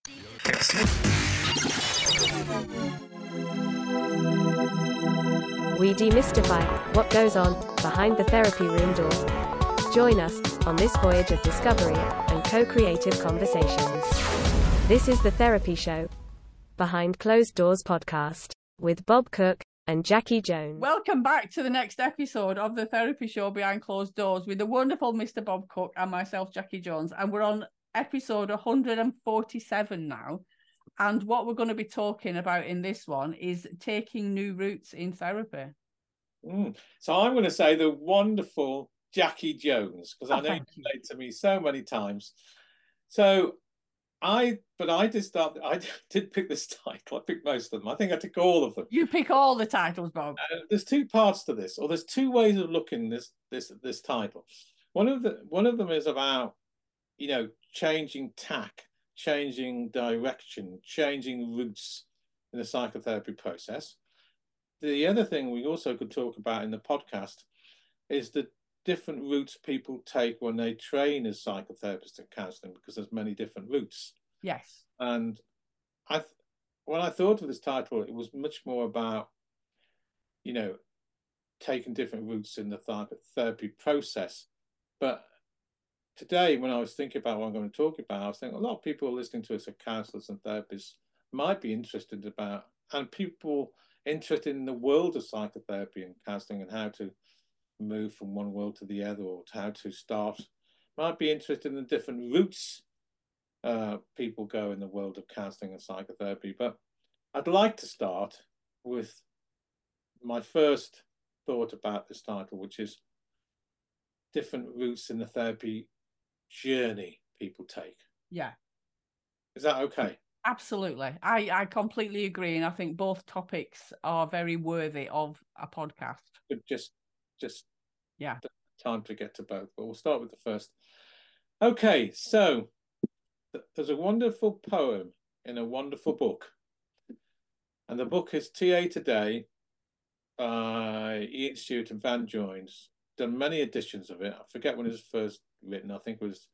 We demystify what goes on behind the therapy room door. Join us on this voyage of discovery and co-creative conversations. This is The Therapy Show, Behind Closed Doors podcast, with Bob Cook and Jackie Jones. Welcome back to the next episode of The Therapy Show Behind Closed Doors with the wonderful Mr. Bob Cook and myself, Jackie Jones. And we're on episode 147 now. And what we're going to be talking about in this one is taking new routes in therapy. So I'm going to say the wonderful Jackie Jones, because I know you say it to me so many times. So I did pick this title. I picked most of them. I think I took all of them. You pick all the titles, Bob. There's two parts to this, or there's two ways of looking this title. One of them is about, changing tack, changing direction, changing routes in the psychotherapy process. The other thing we also could talk about in the podcast is the different routes people take when they train as psychotherapists and counselling, because there's many different routes. Yes. And when I thought of this title, it was much more about, taking different routes in the therapy process. But today, when I was thinking about what I'm going to talk about, I was thinking a lot of people listening to us are counsellors and therapists might be interested about, and people interested in the world of psychotherapy and counselling and how to move from one world to the other, or how to start, might be interested in the different routes people go in the world of counselling and psychotherapy. But I'd like to start with my first thought about this title, which is different routes in the therapy journey people take. Yeah. Is that okay? Absolutely. I completely agree. And I think both topics are very worthy of a podcast. Just time to get to both, but we'll start with the first. Okay, so there's a wonderful poem in a wonderful book, and the book is TA Today by Ian Stewart and Van Joynes. Done many editions of it. I forget when it was first written. I think it was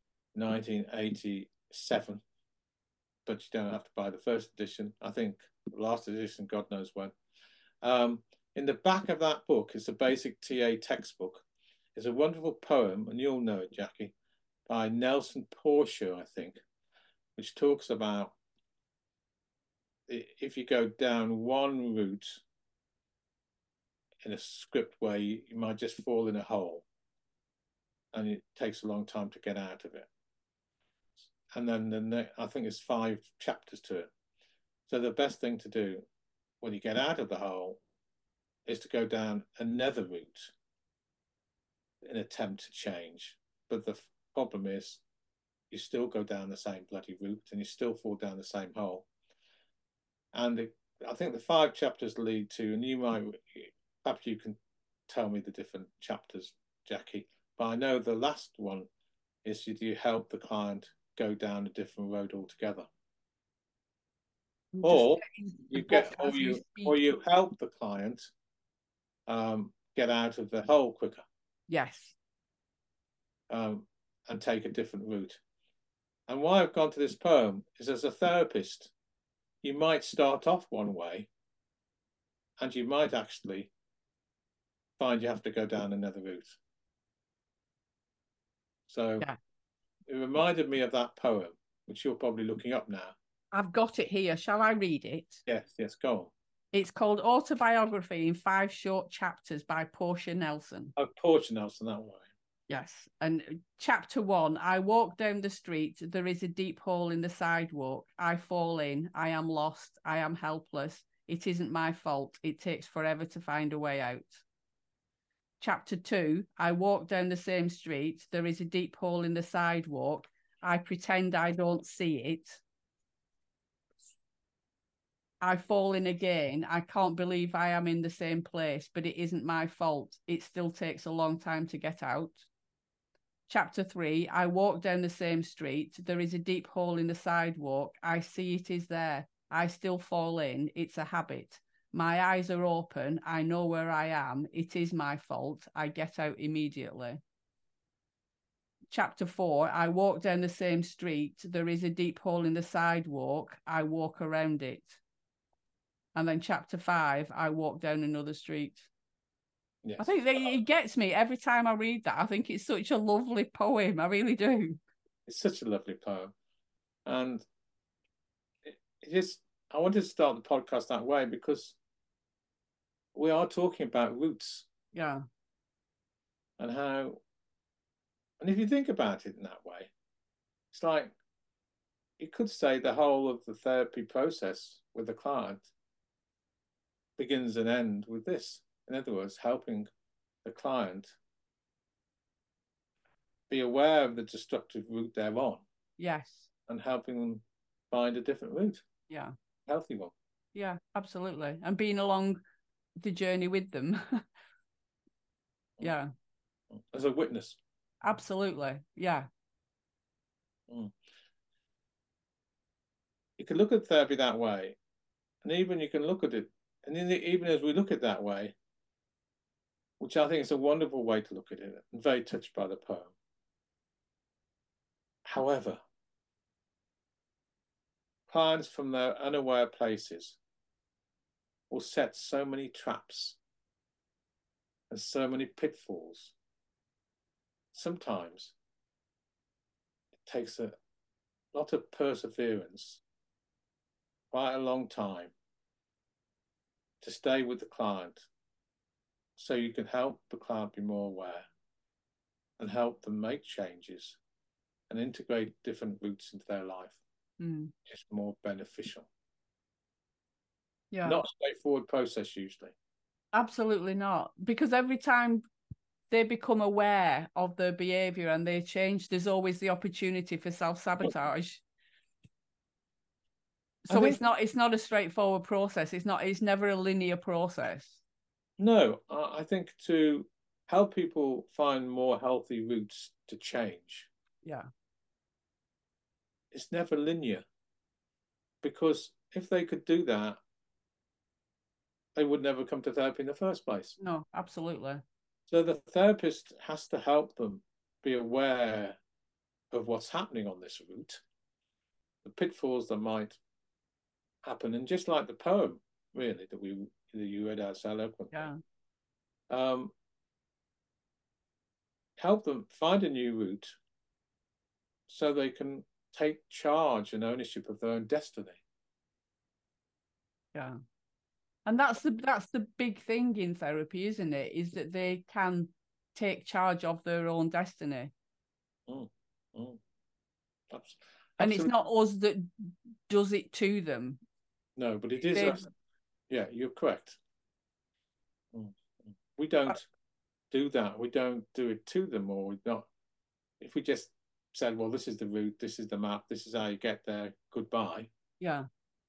1987, but you don't have to buy the first edition. I think the last edition, God knows when. In the back of that book is a basic TA textbook. It's a wonderful poem, and you'll know it, Jackie, by Nelson Porcher, I think, which talks about if you go down one route in a script way, you might just fall in a hole, and it takes a long time to get out of it. And then I think there's 5 chapters to it. So the best thing to do when you get out of the hole is to go down another route in an attempt to change. But the problem is you still go down the same bloody route and you still fall down the same hole. And I think the 5 chapters lead to, and perhaps you can tell me the different chapters, Jackie, but I know the last one is you help the client go down a different road altogether. Or you help the client get out of the hole quicker. Yes. And take a different route. And why I've gone to this poem is, as a therapist, you might start off one way and you might actually find you have to go down another route. So It reminded me of that poem, which you're probably looking up now. I've got it here. Shall I read it? Yes, go on. It's called Autobiography in 5 Short Chapters by Portia Nelson. Oh, Portia Nelson, that one. Yes. And chapter 1, I walk down the street. There is a deep hole in the sidewalk. I fall in. I am lost. I am helpless. It isn't my fault. It takes forever to find a way out. Chapter 2, I walk down the same street. There is a deep hole in the sidewalk. I pretend I don't see it. I fall in again. I can't believe I am in the same place, but it isn't my fault. It still takes a long time to get out. Chapter 3, I walk down the same street. There is a deep hole in the sidewalk. I see it is there. I still fall in. It's a habit. My eyes are open. I know where I am. It is my fault. I get out immediately. chapter 4, I walk down the same street. There is a deep hole in the sidewalk. I walk around it. And then chapter 5, I walk down another street. Yes. I think that it gets me every time I read that. I think it's such a lovely poem. I really do. It's such a lovely poem. And I wanted to start the podcast that way because we are talking about roots. Yeah. And if you think about it in that way, it's like you could say the whole of the therapy process with the client begins and ends with this. In other words, helping the client be aware of the destructive route they're on. Yes. And helping them find a different route. Yeah. A healthy one. Yeah, absolutely. And being along the journey with them. Yeah. As a witness. Absolutely. Yeah. You can look at therapy that way. And even you can look at it. And even as we look at it that way, which I think is a wonderful way to look at it, and very touched by the poem. However, clients from their unaware places will set so many traps and so many pitfalls. Sometimes it takes a lot of perseverance, quite a long time, to stay with the client so you can help the client be more aware and help them make changes and integrate different routes into their life. It's more beneficial. Yeah. Not a straightforward process usually. Absolutely not. Because every time they become aware of their behavior and they change, there's always the opportunity for self-sabotage. So it's not a straightforward process. It's never a linear process. No, I think to help people find more healthy routes to change. Yeah. It's never linear. Because if they could do that, they would never come to therapy in the first place. No, absolutely. So the therapist has to help them be aware of what's happening on this route, the pitfalls that might happen, and just like the poem, really, that you read out so eloquently. Yeah. Help them find a new route so they can take charge and ownership of their own destiny. Yeah. And that's the big thing in therapy, isn't it? Is that they can take charge of their own destiny. And it's not us that does it to them. No, but it is us. Yeah, you're correct. We don't do that. We don't do it to them, or we not. If we just said, well, this is the route, this is the map, this is how you get there, goodbye. Yeah.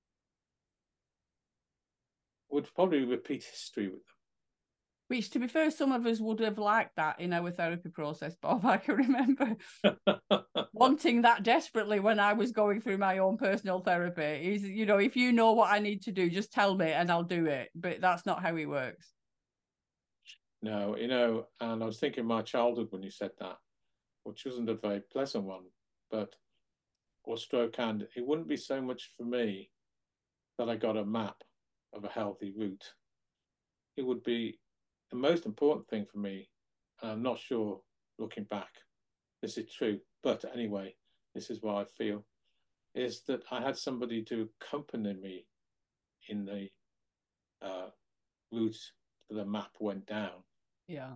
Would probably repeat history with them. Which, to be fair, some of us would have liked that in our therapy process, Bob. I can remember wanting that desperately when I was going through my own personal therapy. Is, if you know what I need to do, just tell me and I'll do it. But that's not how it works. No, and I was thinking of my childhood when you said that, which wasn't a very pleasant one, but or stroke hand, it wouldn't be so much for me that I got a map of a healthy route. It would be the most important thing for me, and I'm not sure looking back this is true, but anyway, this is what I feel, is that I had somebody to accompany me in the route that the map went down. Yeah.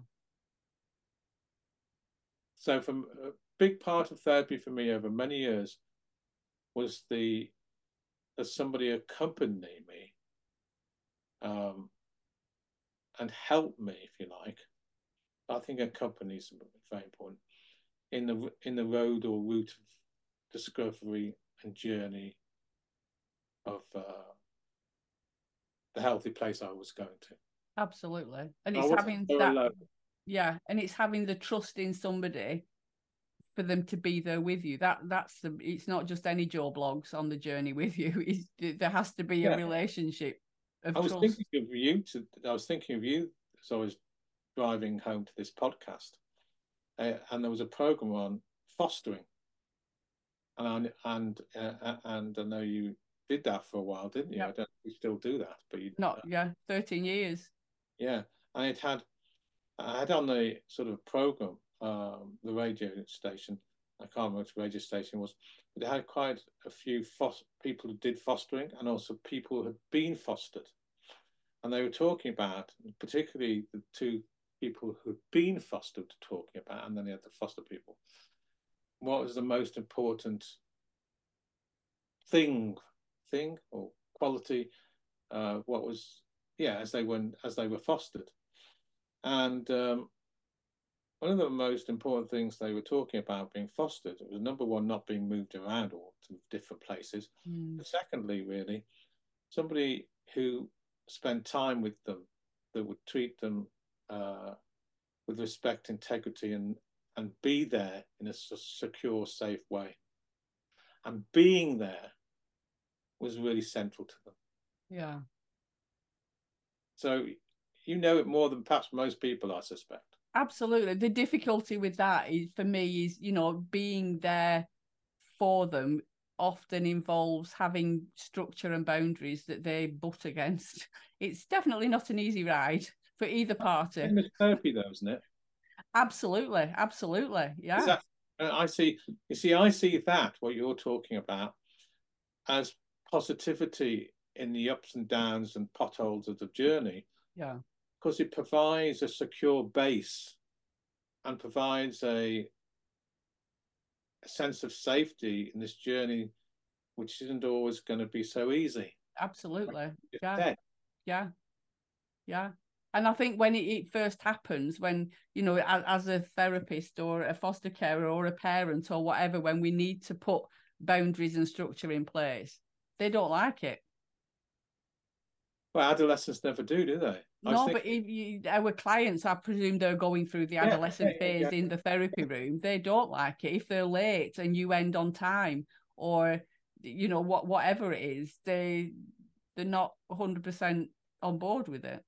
So from a big part of therapy for me over many years was that somebody accompanied me and help me, if you like. I think accompany is very important in the road or route of discovery and journey of the healthy place I was going to. Absolutely. And it's having that alone. Yeah, and it's having the trust in somebody for them to be there with you. It's not just any Joe Blogs on the journey with you. There has to be a relationship of trust. I was thinking of you as I was driving home to this podcast, and there was a program on fostering, and I know you did that for a while, didn't you? Yep. I don't know if you still do that, but you Not, yeah, 13 years. Yeah, and I had on the sort of program, the radio station. I can't remember which radio station it was, but it had quite a few people who did fostering and also people who had been fostered. And they were talking about, particularly the two people who had been fostered talking about, and then they had the foster people. What was the most important thing or quality? What was, yeah, as they were fostered. And one of the most important things they were talking about being fostered was, number one, not being moved around or to different places. But secondly, really, somebody who spent time with them, that would treat them with respect, integrity, and be there in a secure, safe way. And being there was really central to them. Yeah. So you know it more than perhaps most people, I suspect. Absolutely. The difficulty with that is, for me, is, you know, being there for them often involves having structure and boundaries that they butt against. It's definitely not an easy ride for either party. Same as therapy, though, isn't it? Absolutely. Absolutely. Yeah. I see that, what you're talking about, as positivity in the ups and downs and potholes of the journey. Yeah. Because it provides a secure base and provides a sense of safety in this journey, which isn't always going to be so easy. Absolutely. Yeah. Yeah. Yeah. And I think when it first happens, when, you know, as a therapist or a foster carer or a parent or whatever, when we need to put boundaries and structure in place, they don't like it. Well, adolescents never do they? No, but our clients, I presume they're going through the adolescent phase in the therapy room. They don't like it. If they're late and you end on time, or, you know, whatever it is, they're not 100% on board with it.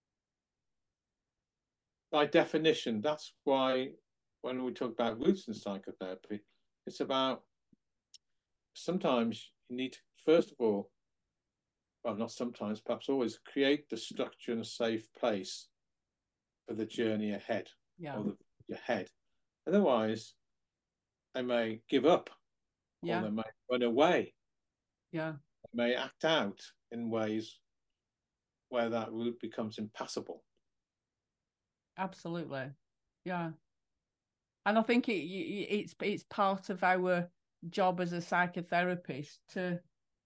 By definition, that's why when we talk about roots in psychotherapy, it's about, sometimes you need to, first of all, well, not sometimes, perhaps always, create the structure and a safe place for the journey ahead, or the ahead. Otherwise, they may give up, or they may run away. Yeah. They may act out in ways where that route becomes impassable. Absolutely. Yeah. And I think it's part of our job as a psychotherapist to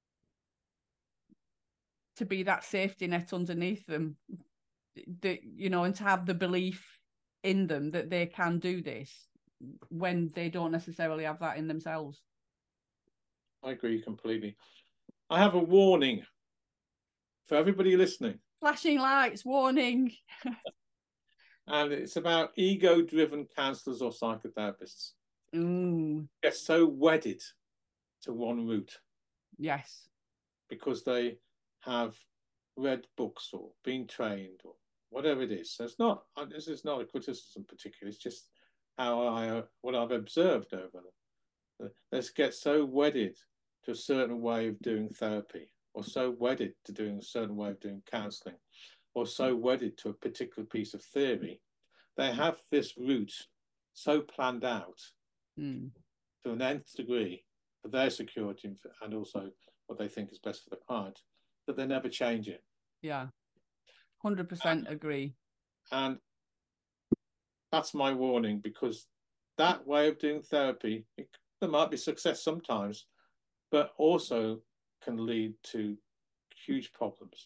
be that safety net underneath them, that, you know, and to have the belief in them that they can do this when they don't necessarily have that in themselves. I agree completely. I have a warning for everybody listening. Flashing lights, warning. And it's about ego-driven counsellors or psychotherapists. Ooh. Get so wedded to one route. Yes. Because they have read books or been trained or whatever it is. So it's not, this is not a criticism particularly, it's just how what I've observed over them. Let's get so wedded to a certain way of doing therapy, or so wedded to doing a certain way of doing counselling, or so wedded to a particular piece of theory. They have this route so planned out to an nth degree for their security and also what they think is best for the client, that they never change it. Yeah, 100% agree. And that's my warning, because that way of doing therapy, there might be success sometimes, but also can lead to huge problems.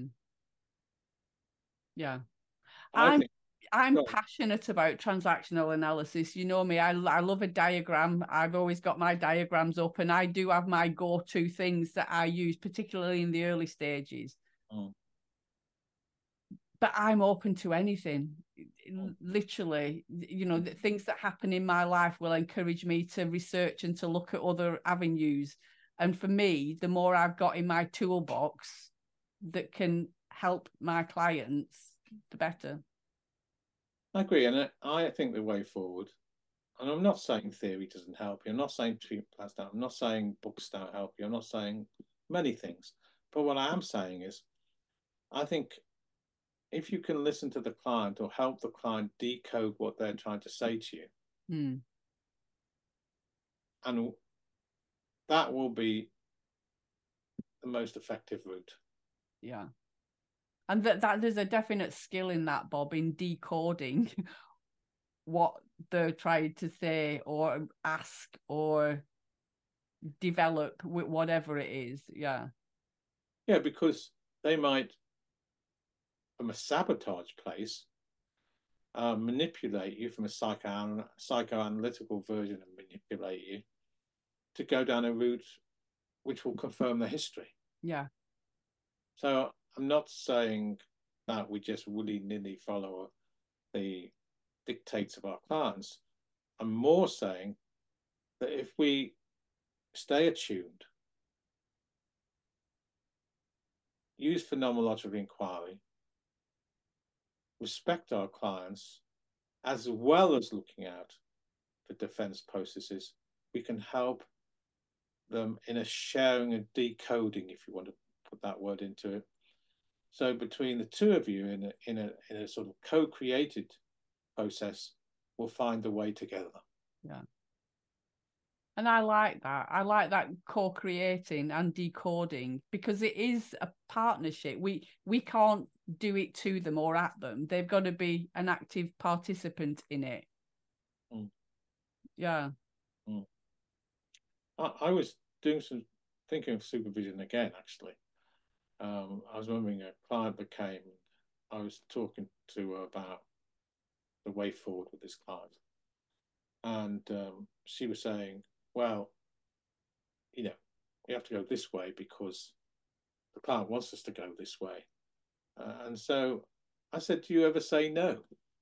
Yeah. I'm passionate about transactional analysis. You know me, I love a diagram. I've always got my diagrams up, and I do have my go-to things that I use, particularly in the early stages. But I'm open to anything. Literally, you know, the things that happen in my life will encourage me to research and to look at other avenues. And for me, the more I've got in my toolbox that can help my clients, the better. I agree. And I think the way forward, And I'm not saying theory doesn't help you. I'm not saying treatment plans don't. I'm not saying books don't help you. I'm not saying many things. But what I am saying is, I think if you can listen to the client or help the client decode what they're trying to say to you, and that will be the most effective route. Yeah. And that there's a definite skill in that, Bob, in decoding what they're trying to say or ask or develop with whatever it is. Yeah. Yeah, because they might, from a sabotage place, manipulate you, from a psychoanalytical version of manipulate you, to go down a route which will confirm the history. Yeah. So I'm not saying that we just willy-nilly follow the dictates of our clients. I'm more saying that if we stay attuned, use phenomenological inquiry, respect our clients, as well as looking out for defense processes, we can help them in a sharing and decoding, if you want to put that word into it. So between the two of you in a sort of co-created process, we'll find the way together. Yeah. And I like that. I like that co-creating and decoding, because it is a partnership. We can't do it to them or at them. They've got to be an active participant in it. Yeah. I was doing some thinking of supervision again, actually. I was remembering a client that came, I was talking to her about the way forward with this client. And she was saying, well, you know, we have to go this way because the client wants us to go this way. And so I said, do you ever say no?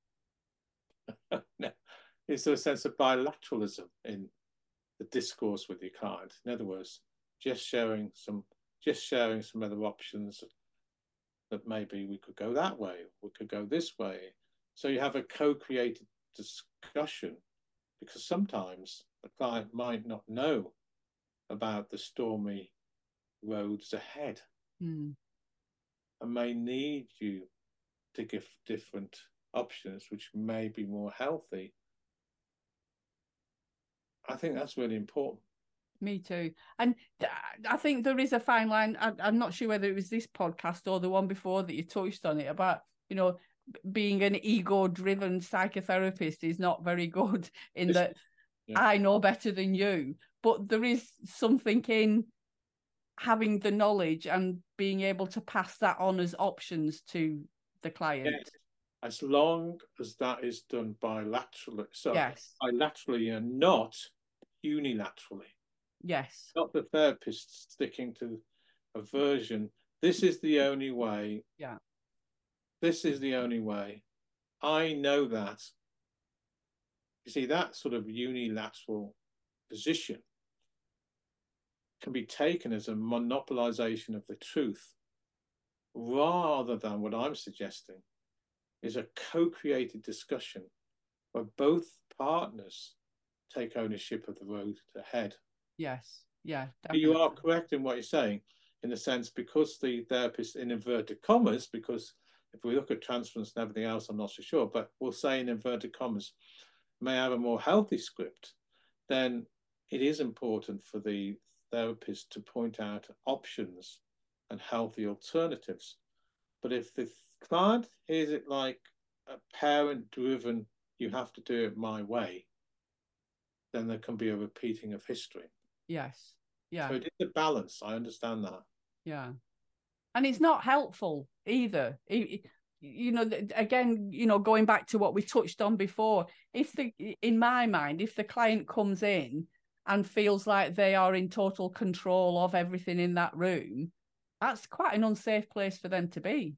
No. Is there a sense of bilateralism in the discourse with your client? In other words, just sharing some other options, that maybe we could go that way, we could go this way. So you have a co-created discussion, because sometimes the client might not know about the stormy roads ahead and may need you to give different options which may be more healthy. I think that's really important. Me too. And I think there is a fine line. I'm not sure whether it was this podcast or the one before that you touched on it about, you know, being an ego-driven psychotherapist is not very good in that I know better than you. But there is something in having the knowledge and being able to pass that on as options to the client. Yes. As long as that is done bilaterally. So bilaterally and not unilaterally. Yes. Not the therapist sticking to a version. This is the only way. Yeah. This is the only way. I know that. You see, that sort of unilateral position can be taken as a monopolization of the truth, rather than what I'm suggesting is a co-created discussion where both partners take ownership of the road ahead. Yes. Yeah. Definitely. You are correct in what you're saying, in the sense, because the therapist, in inverted commas, because if we look at transference and everything else, I'm not so sure, but we'll say in inverted commas, may have a more healthy script, then it is important for the therapist to point out options and healthy alternatives. But if the client hears it like a parent-driven, you have to do it my way, then there can be a repeating of history. Yes. Yeah. So it is a balance. I understand that. Yeah. And it's not helpful either. You know, again, you know, going back to what we touched on before, in my mind, if the client comes in and feels like they are in total control of everything in that room, that's quite an unsafe place for them to be.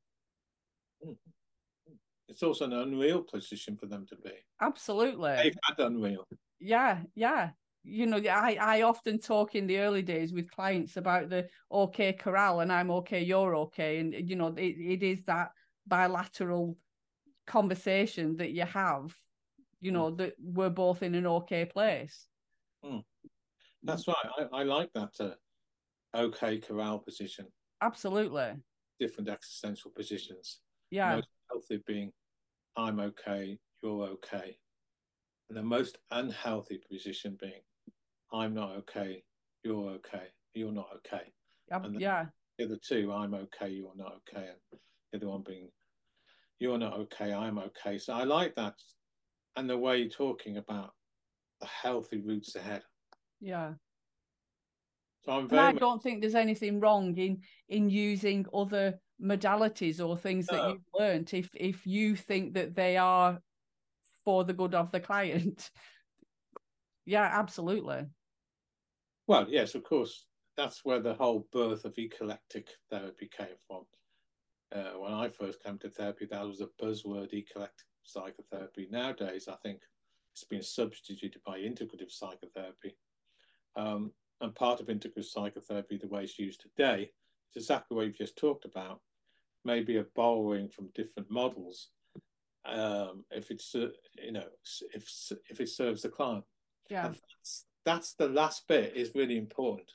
It's also an unreal position for them to be. Absolutely. They've had unreal. Yeah, yeah. You know, I often talk in the early days with clients about the okay corral, and I'm okay, you're okay. And, you know, it is that bilateral conversation that you have you know, that we're both in an okay place. That's right. I like that okay corral position. Absolutely. Different existential positions. Yeah. Most healthy being I'm okay, you're okay. And the most unhealthy position being I'm not okay, you're okay, you're not okay. And Yeah. the other two, I'm okay, you're not okay. And the other one being you're not okay, I'm okay. So I like that. And the way you're talking about the healthy routes ahead. Yeah. So I'm And very I much, don't think there's anything wrong in using other modalities or things that you've learned if you think that they are for the good of the client. Yeah, absolutely. well, yes, of course, that's where the whole birth of eclectic therapy came from. When I first came to therapy, that was a buzzword, eclectic psychotherapy. Nowadays, I think it's been substituted by integrative psychotherapy. And part of integrative psychotherapy, the way it's used today, is exactly what you've just talked about, maybe a borrowing from different models, if it's if it serves the client. Yeah. And that's the last bit is really important.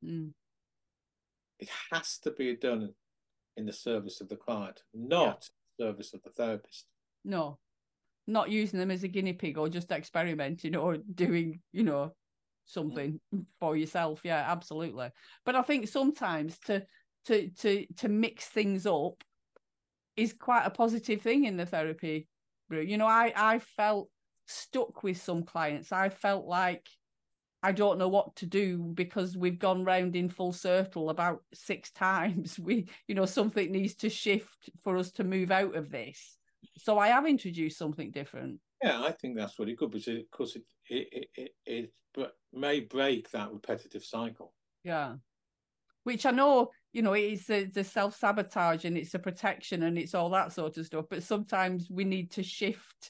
It has to be done in the service of the client, not service of the therapist. No, not using them as a guinea pig or just experimenting or doing, something for yourself. Yeah, absolutely. But I think sometimes to mix things up is quite a positive thing in the therapy route. I felt stuck with some clients. I felt like I don't know what to do because we've gone round in full circle about 6 times. Something needs to shift for us to move out of this. So I have introduced something different. Yeah, I think that's really good because, of course, it may break that repetitive cycle. Yeah. Which I know, it's the self-sabotage and it's a protection and it's all that sort of stuff. But sometimes we need to shift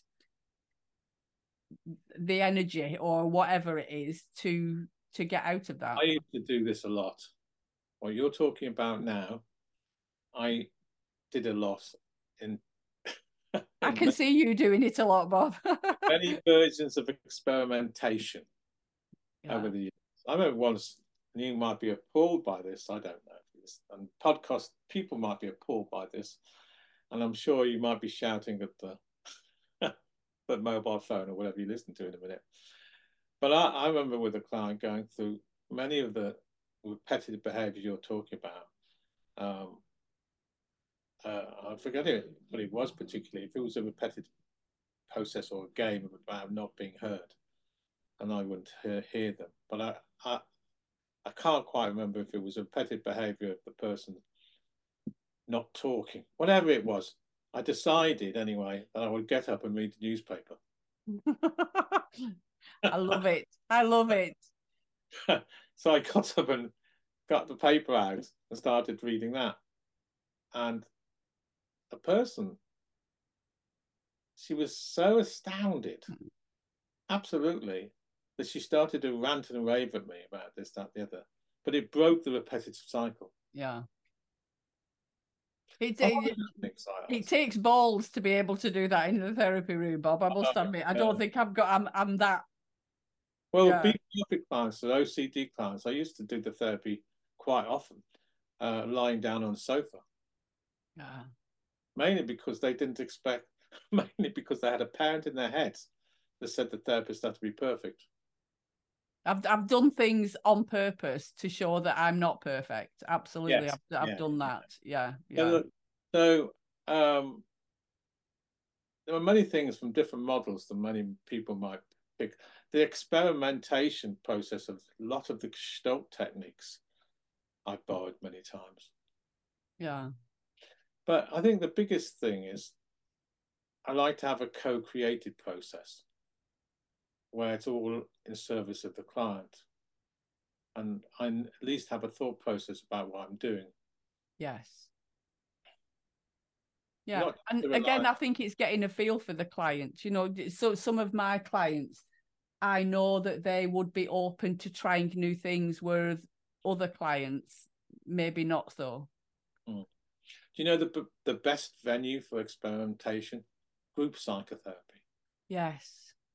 the energy or whatever it is to get out of that. I used to do this a lot. What you're talking about now, I did a lot in I can see you doing it a lot, Bob. many versions of experimentation over the years. I remember once, and you might be appalled by this, I don't know. And podcast people might be appalled by this. And I'm sure you might be shouting at the mobile phone or whatever you listen to in a minute. But I remember with a client going through many of the repetitive behaviors you're talking about. I forget what it was particularly. If it was a repetitive process or a game about not being heard, and I wouldn't hear them. But I can't quite remember if it was a repetitive behavior of the person not talking. Whatever it was, I decided anyway that I would get up and read the newspaper. I love it. I love it. So I got up and got the paper out and started reading that. And the person, she was so astounded, absolutely, that she started to rant and rave at me about this, that, the other. But it broke the repetitive cycle. Yeah. It takes balls to be able to do that in the therapy room, Bob. I must admit, I don't think I'm that. Well, BPD clients, the OCD clients, I used to do the therapy quite often, lying down on the sofa. Yeah. Mainly because they didn't expect, mainly because they had a parent in their heads that said the therapist had to be perfect. I've done things on purpose to show that I'm not perfect. Absolutely, yes. I've done that. Yeah. So there are many things from different models that many people might pick. The experimentation process of a lot of the Gestalt techniques I've borrowed many times. Yeah. But I think the biggest thing is I like to have a co-created process where it's all in service of the client. And I at least have a thought process about what I'm doing. Yes. Yeah. And again, I think it's getting a feel for the client. So some of my clients, I know that they would be open to trying new things, whereas other clients, maybe not so. Do you know the best venue for experimentation? Group psychotherapy. Yes.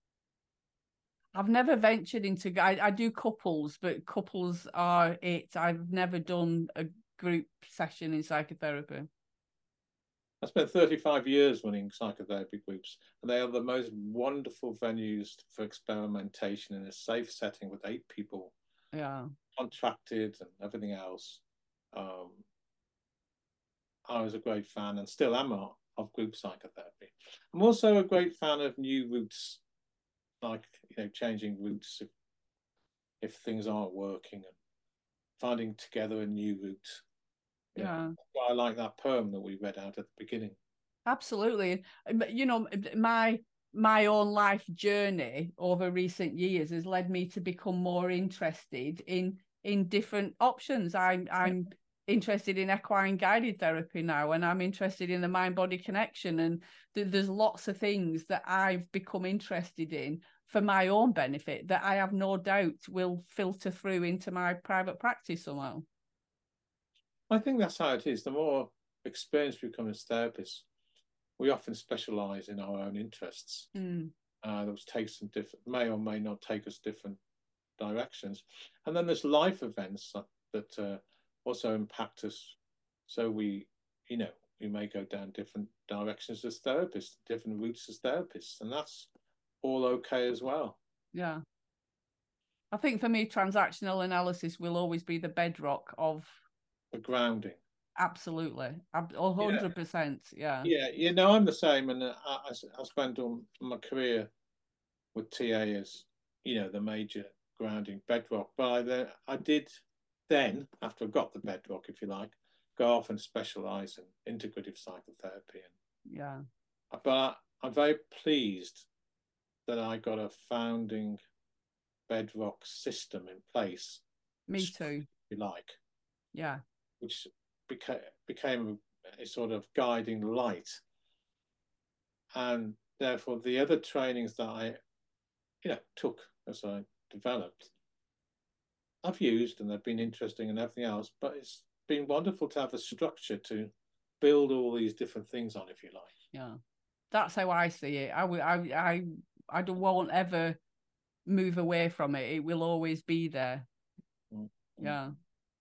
I've never ventured into. I do couples, but couples are it. I've never done a group session in psychotherapy. I spent 35 years running psychotherapy groups, and they are the most wonderful venues for experimentation in a safe setting with 8 people, contracted and everything else. I was a great fan, and still am, of group psychotherapy. I'm also a great fan of new routes, like changing routes if things aren't working, and finding together a new route. Yeah, that's why I like that poem that we read out at the beginning. Absolutely. My own life journey over recent years has led me to become more interested in different options. I'm interested in equine guided therapy now, and I'm interested in the mind-body connection, and there's lots of things that I've become interested in for my own benefit that I have no doubt will filter through into my private practice somehow. I think that's how it is. The more experienced we become as therapists, we often specialize in our own interests. Those may or may not take us different directions. And then there's life events that also impact us. So we may go down different directions as therapists, different routes as therapists, and that's all okay as well. Yeah. I think for me, transactional analysis will always be the bedrock of the grounding. Absolutely. 100%. Yeah. Yeah. I'm the same. And I spent all my career with TA as, the major grounding bedrock. But I did then, after I got the bedrock, if you like, go off and specialize in integrative psychotherapy. But I'm very pleased that I got a founding bedrock system in place. Me too. If you like. Yeah. Which became a sort of guiding light. And therefore the other trainings that I took as I developed, I've used, and they've been interesting and everything else, but it's been wonderful to have a structure to build all these different things on, if you like. Yeah, that's how I see it. I won't ever move away from it. It will always be there. Yeah.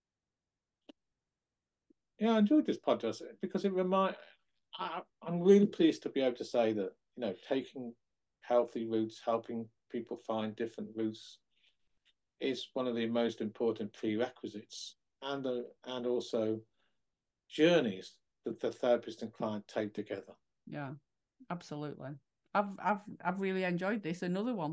Yeah, I enjoyed this podcast because I'm really pleased to be able to say that, taking healthy routes, helping people find different routes is one of the most important prerequisites, and also journeys that the therapist and client take together. Yeah, absolutely. I've really enjoyed this. Another one.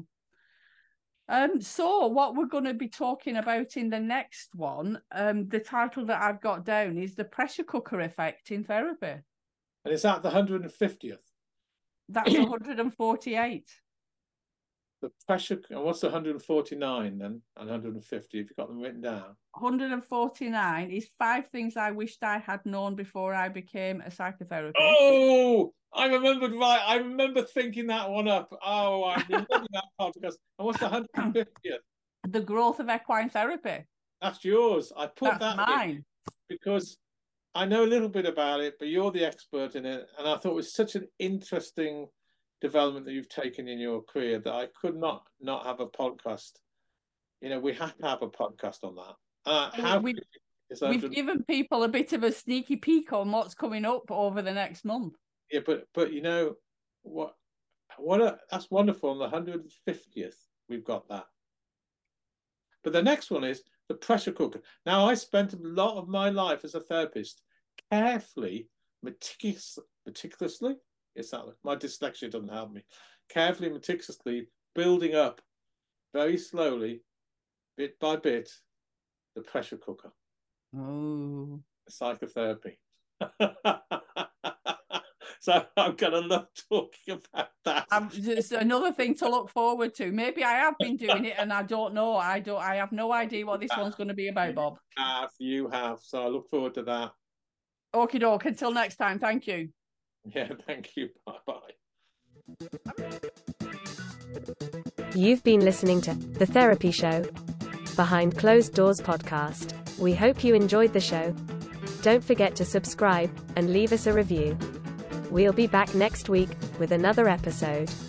So what we're going to be talking about in the next one, the title that I've got down is The Pressure Cooker Effect in Therapy. And is that the 150th? That's 148. The pressure, and what's the 149 then, and 150? Have you got them written down? 149 is 5 things I wished I had known before I became a psychotherapist. Oh, I remembered right. I remember thinking that one up. Oh, I remember that podcast. And what's the 150th? The growth of equine therapy. That's yours. I put That's that mine in because I know a little bit about it, but you're the expert in it, and I thought it was such an interesting development that you've taken in your career that I could not have a podcast. We have to have a podcast on that. We've given people a bit of a sneaky peek on what's coming up over the next month. Yeah, but you know what? That's wonderful. On the 150th, we've got that. But the next one is the pressure cooker. Now, I spent a lot of my life as a therapist carefully, meticulously. It's that my dyslexia doesn't help me. Carefully, meticulously building up, very slowly, bit by bit, the pressure cooker. Oh, psychotherapy. So I'm gonna love talking about that. Just another thing to look forward to. Maybe I have been doing it and I don't know. I have no idea what this one's going to be about, Bob. You have. So I look forward to that. Okie doke. Until next time. Thank you. Yeah, thank you. Bye-bye. You've been listening to The Therapy Show, Behind Closed Doors podcast. We hope you enjoyed the show. Don't forget to subscribe and leave us a review. We'll be back next week with another episode.